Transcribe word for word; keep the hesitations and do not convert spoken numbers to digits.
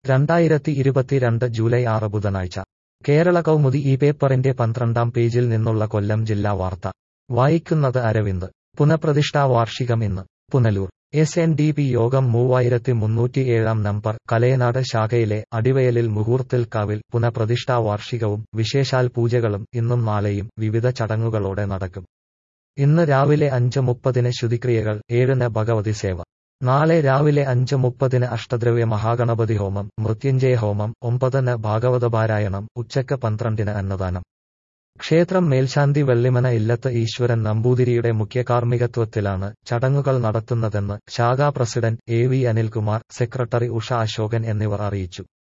രണ്ടായിരത്തി ഇരുപത്തിരണ്ട് ജൂലൈ ആറ് ബുധനാഴ്ച കേരള കൗമുദി ഈ പേപ്പറിന്റെ പന്ത്രണ്ടാം പേജിൽ നിന്നുള്ള കൊല്ലം ജില്ലാ വാർത്ത വായിക്കുന്നത് അരവിന്ദ്. പുനഃപ്രതിഷ്ഠാ വാർഷികം ഇന്ന്. Punalur S N D P യോഗം മൂവായിരത്തി മുന്നൂറ്റിയേഴാം നമ്പർ കലയനാട് ശാഖയിലെ അടിവയലിൽ മുഹൂർത്തിൽക്കാവിൽ പുനഃപ്രതിഷ്ഠാ വാർഷികവും വിശേഷാൽ പൂജകളും ഇന്നും നാളെയും വിവിധ ചടങ്ങുകളോടെ നടക്കും. ഇന്ന് രാവിലെ അഞ്ച് മുപ്പതിന് ശുദ്ധിക്രിയകൾ, ഏഴിന് ഭഗവതി സേവ. നാളെ രാവിലെ അഞ്ച് മുപ്പതിന് അഷ്ടദ്രവ്യ മഹാഗണപതി ഹോമം, മൃത്യുഞ്ജയ ഹോമം, ഒമ്പതിന് ഭാഗവതപാരായണം, ഉച്ചയ്ക്ക് പന്ത്രണ്ടിന് അന്നദാനം. ക്ഷേത്രം മേൽശാന്തി വെള്ളിമന ഇല്ലത്ത് ഈശ്വരൻ നമ്പൂതിരിയുടെ മുഖ്യകാർമ്മികത്വത്തിലാണ് ചടങ്ങുകൾ നടത്തുന്നതെന്ന് ശാഖാ president A V Anilkumar, secretary Usha Ashokan എന്നിവർ അറിയിച്ചു.